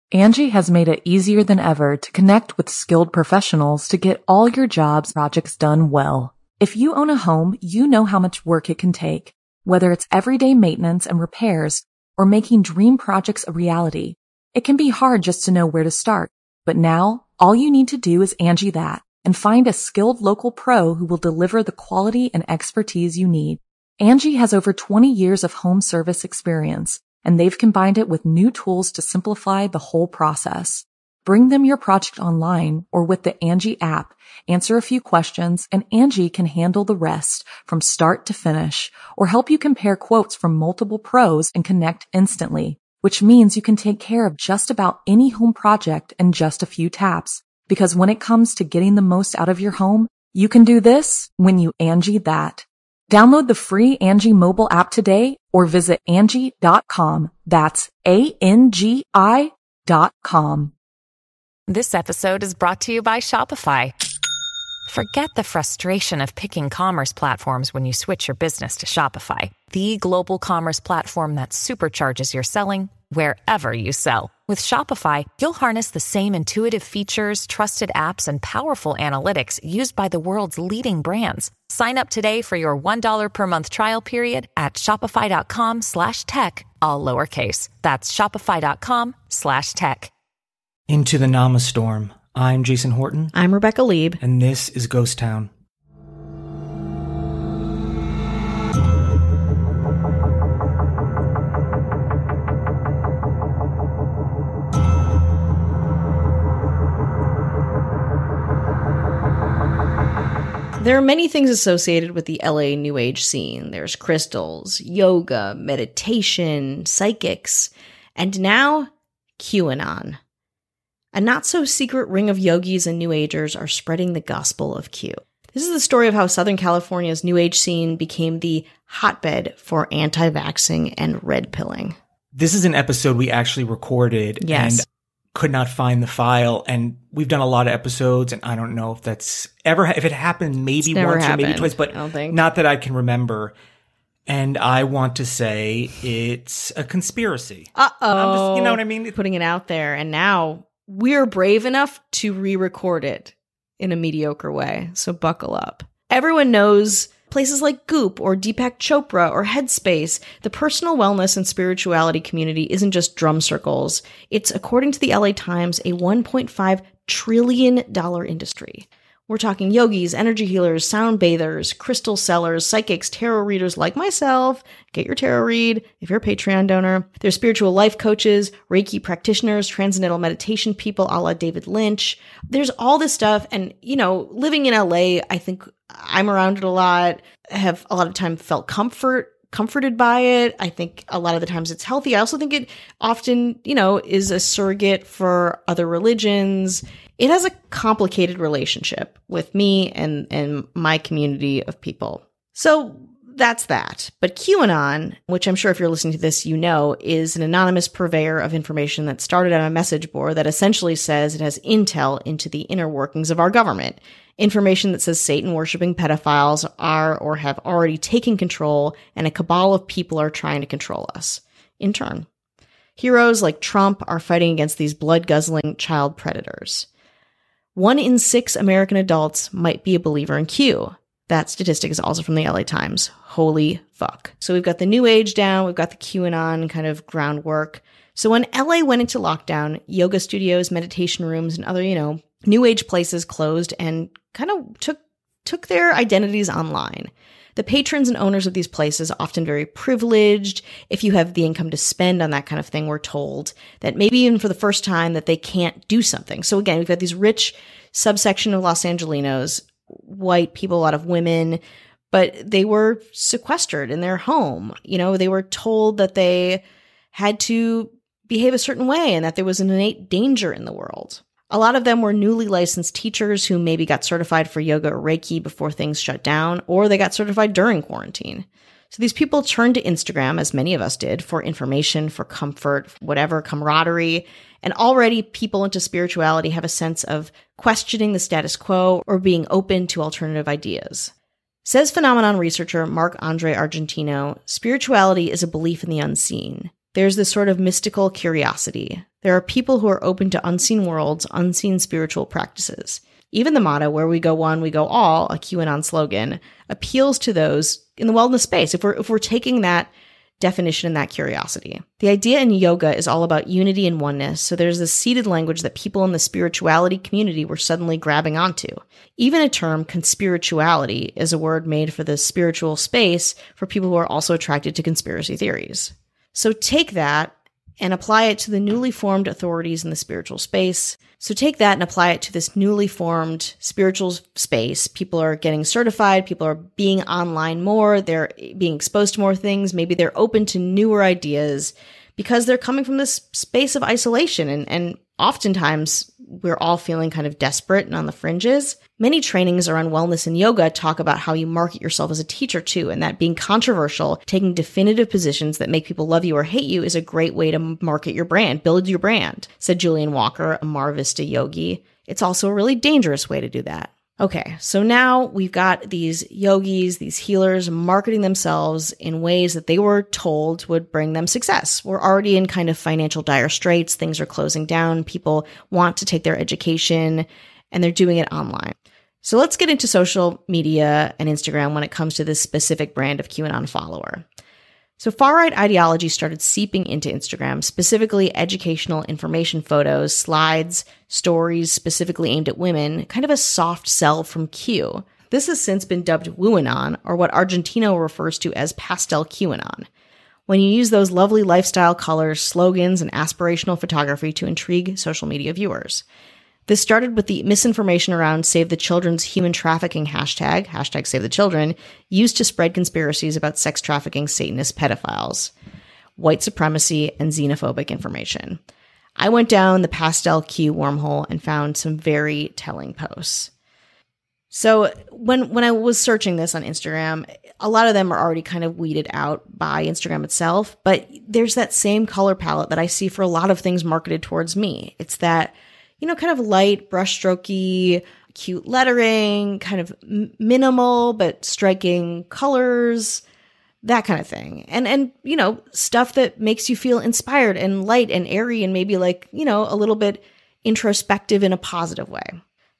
Angie has made it easier than ever to connect with skilled professionals to get all your jobs projects done well. If you own a home, you know how much work it can take, whether it's everyday maintenance and repairs or making dream projects a reality. It can be hard just to know where to start, but now all you need to do is Angie that and find a skilled local pro who will deliver the quality and expertise you need. Angie has over 20 years of home service experience, and they've combined it with new tools to simplify the whole process. Bring them your project online or with the Angie app, answer a few questions, and Angie can handle the rest from start to finish, or help you compare quotes from multiple pros and connect instantly, which means you can take care of just about any home project in just a few taps. Because when it comes to getting the most out of your home, you can do this when you Angie that. Download the free Angie mobile app today or visit Angie.com. That's ANGI.com. This episode is brought to you by Shopify. Forget the frustration of picking commerce platforms when you switch your business to Shopify, the global commerce platform that supercharges your selling wherever you sell. With Shopify, you'll harness the same intuitive features, trusted apps, and powerful analytics used by the world's leading brands. Sign up today for your $1 per month trial period at shopify.com/tech, all lowercase. That's shopify.com/tech. Into the Nama Storm. I'm Jason Horton. I'm Rebecca Lieb. And this is Ghost Town. There are many things associated with the LA New Age scene. There's crystals, yoga, meditation, psychics, and now QAnon. A not-so-secret ring of yogis and New Agers are spreading the gospel of Q. This is the story of how Southern California's New Age scene became the hotbed for anti-vaxxing and red pilling. This is an episode we actually recorded. Yes. And could not find the file, and we've done a lot of episodes, and I don't know if that's ever, if it happened maybe once or maybe twice, but not that I can remember. And I want to say it's a conspiracy. Uh-oh. You know what I mean? Putting it out there, and now we're brave enough to re-record it in a mediocre way, so buckle up. Everyone knows places like Goop or Deepak Chopra or Headspace. The personal wellness and spirituality community isn't just drum circles. It's, according to the LA Times, a $1.5 trillion industry. We're talking yogis, energy healers, sound bathers, crystal sellers, psychics, tarot readers like myself. Get your tarot read if you're a Patreon donor. There's spiritual life coaches, Reiki practitioners, transcendental meditation people a la David Lynch. There's all this stuff. And, you know, living in LA, I think I'm around it a lot, have a lot of time felt comforted by it. I think a lot of the times it's healthy. I also think it often, you know, is a surrogate for other religions. It has a complicated relationship with me and my community of people. So that's that. But QAnon, which I'm sure if you're listening to this, you know, is an anonymous purveyor of information that started on a message board that essentially says it has intel into the inner workings of our government. Information that says Satan-worshipping pedophiles are or have already taken control, and a cabal of people are trying to control us. In turn, heroes like Trump are fighting against these blood-guzzling child predators. 1 in 6 American adults might be a believer in Q. That statistic is also from the LA Times. Holy fuck. So we've got the New Age down, we've got the QAnon kind of groundwork. So when LA went into lockdown, yoga studios, meditation rooms, and other, you know, New Age places closed and kind of took their identities online. The patrons and owners of these places, often very privileged. If you have the income to spend on that kind of thing, we're told that maybe even for the first time that they can't do something. So again, we've got these rich subsection of Los Angelinos, white people, a lot of women, but they were sequestered in their home. You know, they were told that they had to behave a certain way and that there was an innate danger in the world. A lot of them were newly licensed teachers who maybe got certified for yoga or Reiki before things shut down, or they got certified during quarantine. So these people turned to Instagram, as many of us did, for information, for comfort, whatever, camaraderie. And already people into spirituality have a sense of questioning the status quo or being open to alternative ideas. Says phenomenon researcher Marc-Andre Argentino, spirituality is a belief in the unseen. there's this sort of mystical curiosity. There are people who are open to unseen worlds, unseen spiritual practices. Even the motto, where we go one, we go all, a QAnon slogan, appeals to those in the wellness space, if we're taking that definition and that curiosity. The idea in yoga is all about unity and oneness, so there's this seeded language that people in the spirituality community were suddenly grabbing onto. Even a term, conspirituality, is a word made for the spiritual space for people who are also attracted to conspiracy theories. So take that and apply it to the newly formed authorities in the spiritual space. So take that and apply it to this newly formed spiritual space. People are getting certified. People are being online more. They're being exposed to more things. Maybe they're open to newer ideas because they're coming from this space of isolation. And oftentimes we're all feeling kind of desperate and on the fringes. Many trainings around wellness and yoga talk about how you market yourself as a teacher too, and that being controversial, taking definitive positions that make people love you or hate you is a great way to market your brand, build your brand, said Julian Walker, a Mar Vista yogi. It's also a really dangerous way to do that. Okay, so now we've got these yogis, these healers marketing themselves in ways that they were told would bring them success. We're already in kind of financial dire straits. Things are closing down. People want to take their education and they're doing it online. So let's get into social media and Instagram when it comes to this specific brand of QAnon follower. So far-right ideology started seeping into Instagram, specifically educational information photos, slides, stories specifically aimed at women, kind of a soft sell from Q. This has since been dubbed WooAnon, or what Argentino refers to as pastel QAnon. When you use those lovely lifestyle colors, slogans, and aspirational photography to intrigue social media viewers. This started with the misinformation around Save the Children's human trafficking hashtag Save the Children, used to spread conspiracies about sex trafficking Satanist pedophiles, white supremacy, and xenophobic information. I went down the pastel Q wormhole and found some very telling posts. So when I was searching this on Instagram, a lot of them are already kind of weeded out by Instagram itself, but there's that same color palette that I see for a lot of things marketed towards me. It's that, kind of light, brushstrokey, cute lettering, kind of minimal but striking colors, that kind of thing. And stuff that makes you feel inspired and light and airy and maybe a little bit introspective in a positive way.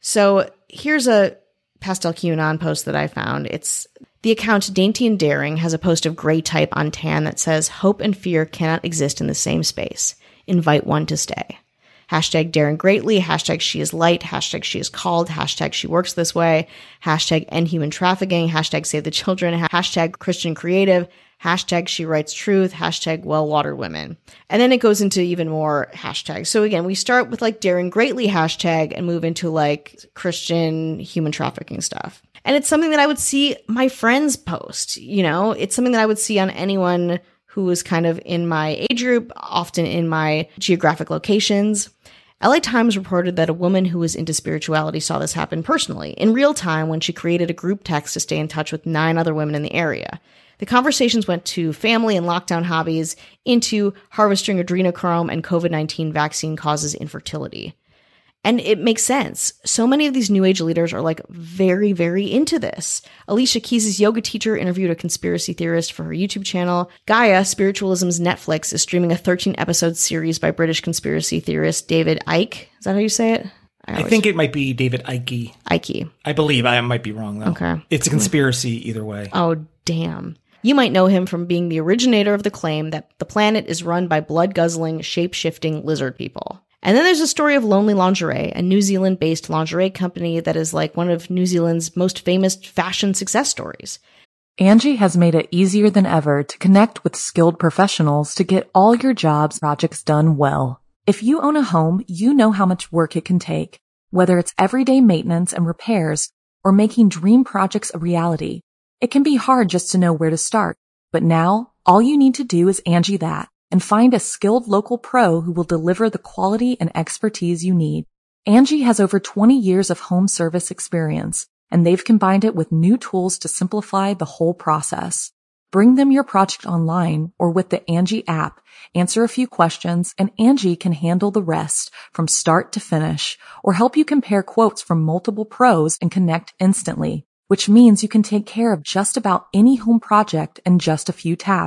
So here's a pastel QAnon post that I found. It's the account Dainty and Daring has a post of gray type on tan that says, "Hope and fear cannot exist in the same space. Invite one to stay." Hashtag daring greatly, hashtag she is light, hashtag she is called, hashtag she works this way, hashtag end human trafficking, hashtag save the children, hashtag Christian creative, hashtag she writes truth, hashtag well-watered women. And then it goes into even more hashtags. So again, we start with daring greatly hashtag and move into Christian human trafficking stuff. And it's something that I would see my friends post, it's something that I would see on anyone who was kind of in my age group, often in my geographic locations. LA Times reported that a woman who was into spirituality saw this happen personally, in real time when she created a group text to stay in touch with 9 other women in the area. The conversations went to family and lockdown hobbies, into harvesting adrenochrome and COVID-19 vaccine causes infertility. And it makes sense. So many of these new age leaders are very, very into this. Alicia Keys' yoga teacher interviewed a conspiracy theorist for her YouTube channel. Gaia, Spiritualism's Netflix, is streaming a 13-episode series by British conspiracy theorist David Icke. Is that how you say it? I think it might be David Icke. Icke. I believe. I might be wrong, though. Okay. It's a conspiracy either way. Oh, damn. You might know him from being the originator of the claim that the planet is run by blood-guzzling, shape-shifting lizard people. And then there's a story of Lonely Lingerie, a New Zealand-based lingerie company that is one of New Zealand's most famous fashion success stories. Angie has made it easier than ever to connect with skilled professionals to get all your jobs projects done well. If you own a home, you know how much work it can take, whether it's everyday maintenance and repairs or making dream projects a reality. It can be hard just to know where to start, but now all you need to do is Angie that. And find a skilled local pro who will deliver the quality and expertise you need. Angie has over 20 years of home service experience, and they've combined it with new tools to simplify the whole process. Bring them your project online or with the Angie app, answer a few questions, and Angie can handle the rest from start to finish, or help you compare quotes from multiple pros and connect instantly, which means you can take care of just about any home project in just a few taps.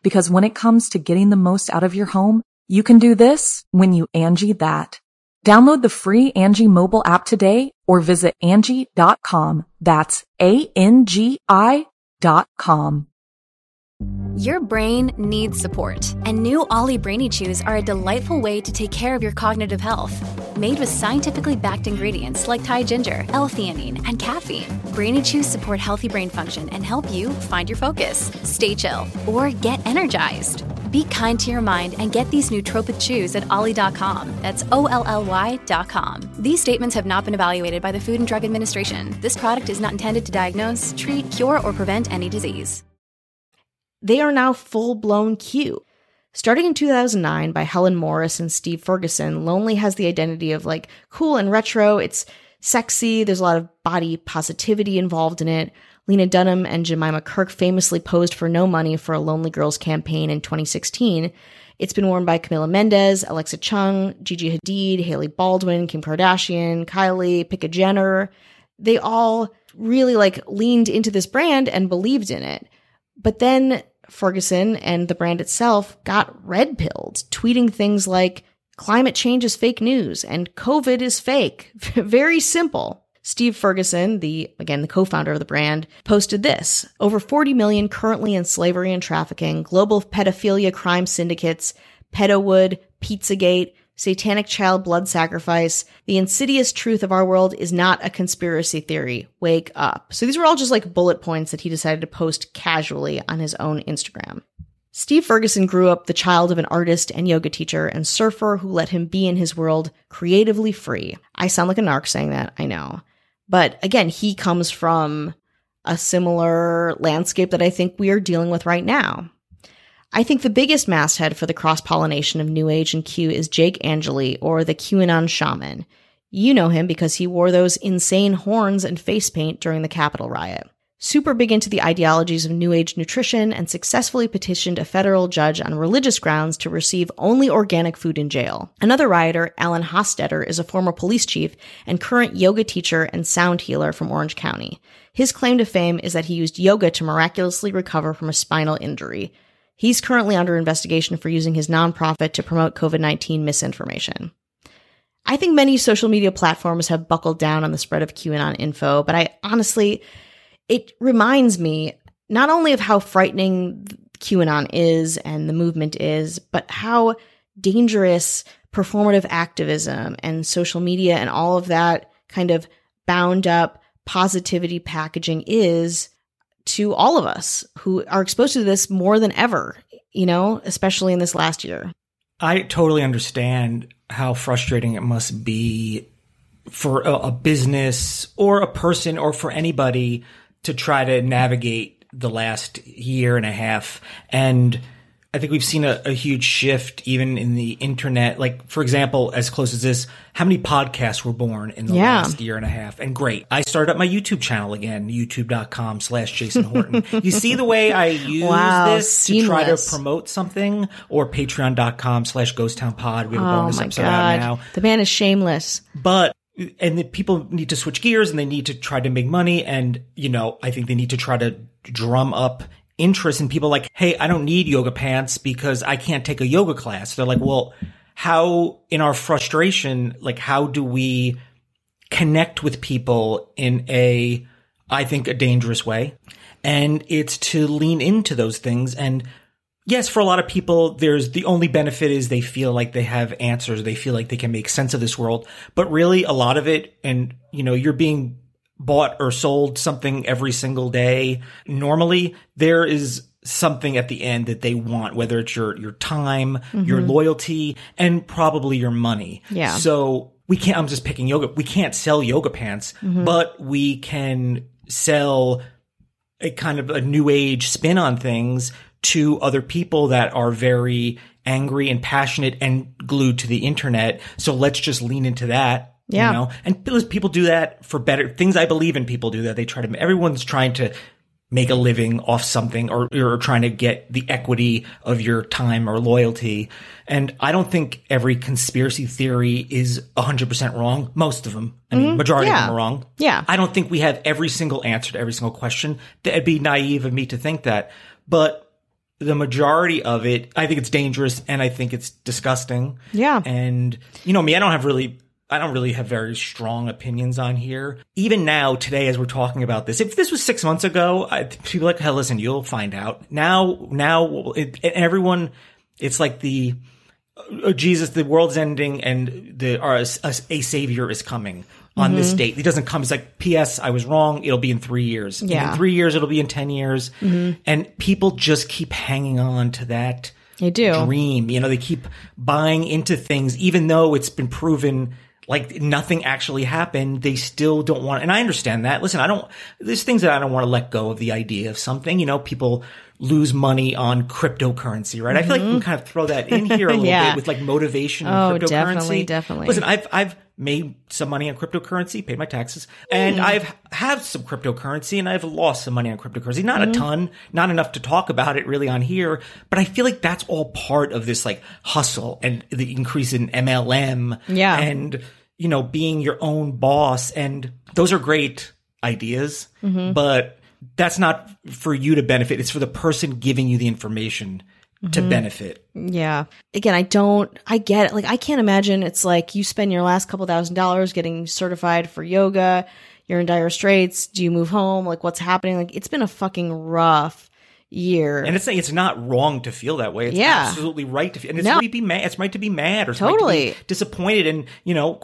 Because when it comes to getting the most out of your home, you can do this when you Angie that. Download the free Angie mobile app today or visit Angie.com. That's ANGI.com. Your brain needs support, and new Ollie Brainy Chews are a delightful way to take care of your cognitive health. Made with scientifically backed ingredients like Thai ginger, L-theanine, and caffeine, Brainy Chews support healthy brain function and help you find your focus, stay chill, or get energized. Be kind to your mind and get these nootropic chews at Ollie.com. That's OLLY.com. These statements have not been evaluated by the Food and Drug Administration. This product is not intended to diagnose, treat, cure, or prevent any disease. They are now full-blown Q. Starting in 2009 by Helen Morris and Steve Ferguson, Lonely has the identity of like cool and retro. It's sexy. There's a lot of body positivity involved in it. Lena Dunham and Jemima Kirk famously posed for no money for a Lonely Girls campaign in 2016. It's been worn by Camila Mendes, Alexa Chung, Gigi Hadid, Hailey Baldwin, Kim Kardashian, Kylie, Pica Jenner. They all really like leaned into this brand and believed in it. But then Ferguson and the brand itself got red-pilled, tweeting things like, climate change is fake news and COVID is fake. Very simple. Steve Ferguson, the co-founder of the brand, posted this. Over 40 million currently in slavery and trafficking, global pedophilia crime syndicates, Pedowood, Pizzagate, satanic child blood sacrifice. The insidious truth of our world is not a conspiracy theory. Wake up. So these were all just like bullet points that he decided to post casually on his own Instagram. Steve Ferguson grew up the child of an artist and yoga teacher and surfer who let him be in his world creatively free. I sound like a narc saying that, I know. But again, he comes from a similar landscape that I think we are dealing with right now. I think the biggest masthead for the cross-pollination of New Age and Q is Jake Angeli, or the QAnon shaman. You know him because he wore those insane horns and face paint during the Capitol riot. Super big into the ideologies of New Age nutrition and successfully petitioned a federal judge on religious grounds to receive only organic food in jail. Another rioter, Alan Hostetter, is a former police chief and current yoga teacher and sound healer from Orange County. His claim to fame is that he used yoga to miraculously recover from a spinal injury. He's currently under investigation for using his nonprofit to promote COVID-19 misinformation. I think many social media platforms have buckled down on the spread of QAnon info, but it reminds me not only of how frightening QAnon is and the movement is, but how dangerous performative activism and social media and all of that kind of bound up positivity packaging is to all of us who are exposed to this more than ever, especially in this last year. I totally understand how frustrating it must be for a business or a person or for anybody to try to navigate the last year and a half. And I think we've seen a huge shift even in the internet. Like, for example, as close as this, how many podcasts were born in the last year and a half? And great. I started up my YouTube channel again, youtube.com/Jason Horton. You see the way I use this to try to promote something? Or patreon.com/GhostTownPod. We have a bonus episode out now. The man is shameless. And the people need to switch gears and they need to try to make money. And, I think they need to try to drum up interest in people like, hey, I don't need yoga pants because I can't take a yoga class. They're like, well, how in our frustration, like how do we connect with people in I think a dangerous way? And it's to lean into those things. And yes, for a lot of people, the only benefit is they feel like they have answers. They feel like they can make sense of this world. But really a lot of it, and you're being bought or sold something every single day. Normally there is something at the end that they want, whether it's your time, your loyalty, and probably your money. Yeah. So I'm just picking yoga. We can't sell yoga pants, but we can sell a kind of a new age spin on things to other people that are very angry and passionate and glued to the internet. So let's just lean into that. Yeah. And people do that for better things. I believe in people do that. Everyone's trying to make a living off something or trying to get the equity of your time or loyalty. And I don't think every conspiracy theory is 100% wrong. Most of them. I mean, majority of them are wrong. Yeah. I don't think we have every single answer to every single question. It'd be naive of me to think that. But the majority of it, I think it's dangerous and I think it's disgusting. Yeah. And, you know me, I don't really have very strong opinions on here. Even now, today, as we're talking about this, if this was 6 months ago, people are like, hey, listen, you'll find out. Now, everyone, it's like Jesus, the world's ending and a savior is coming on this date. He doesn't come. He's like, P.S. I was wrong. It'll be in 3 years. Yeah. And in 3 years, it'll be in 10 years. And people just keep hanging on to that dream. You know, they keep buying into things, even though it's been proven like nothing actually happened. They still don't want, and I understand that. Listen, there's things that I don't want to let go of the idea of something. You know, people lose money on cryptocurrency, right? I feel like we can kind of throw that in here a little bit with like motivation and cryptocurrency. Definitely. Listen, I've made some money on cryptocurrency, paid my taxes, and I've had some cryptocurrency and I've lost some money on cryptocurrency. Not a ton, not enough to talk about it really on here, but I feel like that's all part of this like hustle and the increase in MLM and, you know, being your own boss. And those are great ideas, but that's not for you to benefit. It's for the person giving you the information to benefit. Yeah. Again, I get it. Like, I can't imagine it's like you spend your last couple $1,000s getting certified for yoga. You're in dire straits. Do you move home? Like, what's happening? Like, it's been a fucking rough year. And it's not wrong to feel that way. It's absolutely right to feel. And it's right to be mad. It's right to be mad or right to be disappointed. And, you know,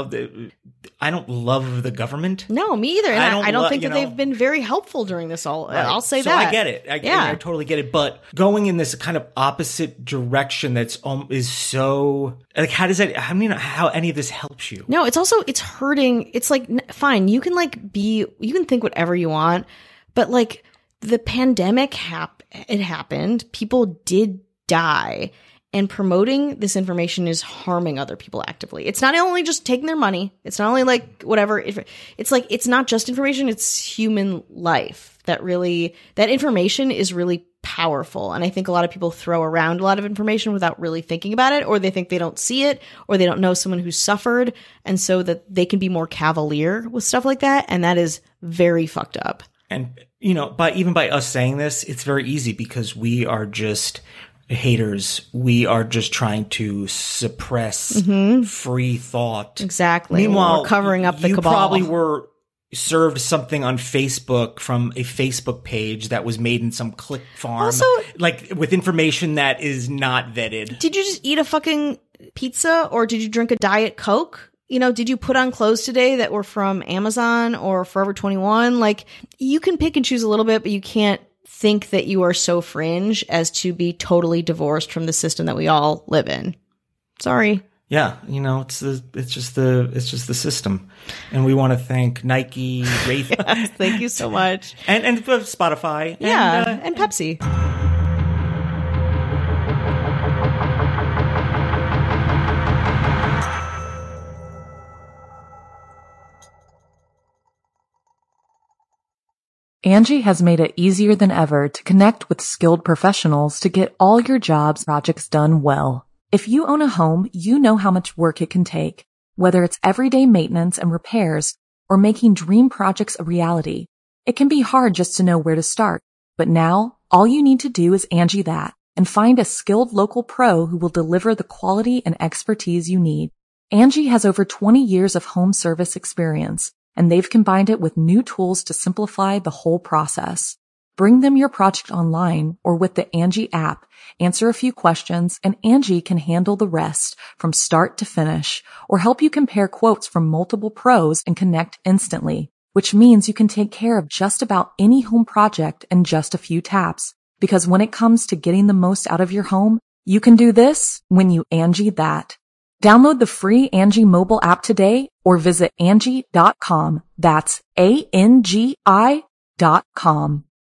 I don't love the government. No, me either. And I don't think that they've been very helpful during this all. Right. I'll say that. So I get it. I totally get it. But going in this kind of opposite direction is so like, how does that, I mean, how any of this helps you? No, it's hurting. It's like, fine. You can you can think whatever you want, but like the pandemic happened. People did die. And promoting this information is harming other people actively. It's not only just taking their money. It's not only like whatever. It's like, it's not just information. It's human life that information is really powerful. And I think a lot of people throw around a lot of information without really thinking about it, or they think they don't see it, or they don't know someone who's suffered. And so that they can be more cavalier with stuff like that. And that is very fucked up. And, you know, even by us saying this, it's very easy because we are just haters. We are just trying to suppress free thought. Exactly. Meanwhile, we're covering up the cabal. You probably were served something on Facebook from a Facebook page that was made in some click farm, also, like with information that is not vetted. Did you just eat a fucking pizza, or did you drink a Diet Coke? You know, did you put on clothes today that were from Amazon or Forever 21? Like, you can pick and choose a little bit, but you can't think that you are so fringe as to be totally divorced from the system that we all live in. Sorry. Yeah, you know, it's just the system, and we want to thank Nike, Wraith. Yes, thank you so much, and Spotify, and Pepsi. Angie has made it easier than ever to connect with skilled professionals to get all your jobs projects done well. If you own a home, you know how much work it can take, whether it's everyday maintenance and repairs or making dream projects a reality. It can be hard just to know where to start, but now all you need to do is Angie that and find a skilled local pro who will deliver the quality and expertise you need. Angie has over 20 years of home service experience, and they've combined it with new tools to simplify the whole process. Bring them your project online or with the Angie app, answer a few questions, and Angie can handle the rest from start to finish, or help you compare quotes from multiple pros and connect instantly, which means you can take care of just about any home project in just a few taps. Because when it comes to getting the most out of your home, you can do this when you Angie that. Download the free Angie mobile app today or visit Angie.com. That's ANGI.com.